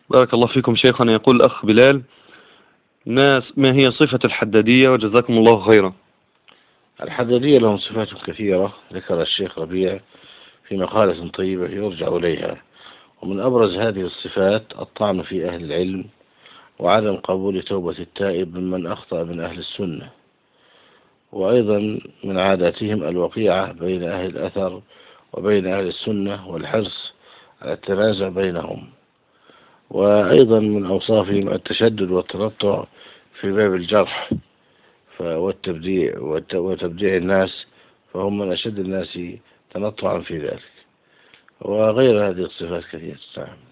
بارك الله فيكم شيخنا. يقول الأخ بلال: ما هي صفة الحدادية وجزاكم الله خيرا؟ الحدادية لهم صفات كثيرة ذكر الشيخ ربيع في مقالة طيبة يرجع إليها، ومن أبرز هذه الصفات الطعن في أهل العلم، وعدم قبول توبة التائب ممن أخطأ من أهل السنة، وأيضا من عاداتهم الوقيعة بين أهل الأثر وبين أهل السنة والحرص على التنازع بينهم، وأيضا من أوصافهم التشدد والتنطع في باب الجرح والتبديع وتبديع الناس، فهم من أشد الناس تنطعا في ذلك، وغير هذه الصفات كثيرة.